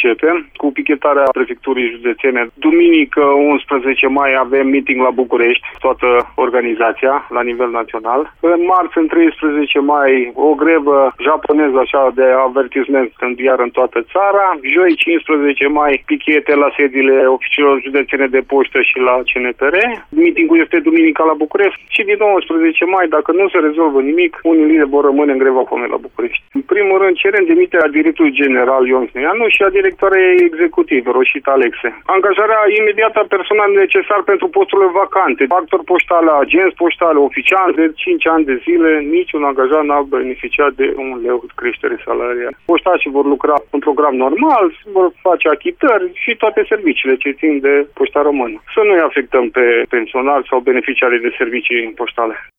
începe cu pichetarea prefecturii județene. Duminică 11 mai avem meeting la București, toată organizația la nivel național. În marți, în 13 mai, o grevă japoneză așa de avertisment iar în toată țara. Joi 15 mai, pichete la sediile oficiilor județene de poștă și la CNTR. Meetingul este duminica la București și din 19 mai, dacă nu se rezolvă nimic, unii lideri vor rămâne în greva foamei la București. În primul rând, cerem demiterea directorului general Ion Sneanu și a directoarei executive, Roșita Alexe. Angajarea imediată a personal necesar pentru posturile vacante. Factor poștal, agenți poștale, oficiali de 5 ani de zile, niciun angajat n-a beneficiat de un leu creștere salarială. Poștașii vor lucra în program normal, vor face achitări și toate serviciile ce țin de Poșta Română. Să nu-i afectăm pe pensionari sau beneficiarii de servicii poștale.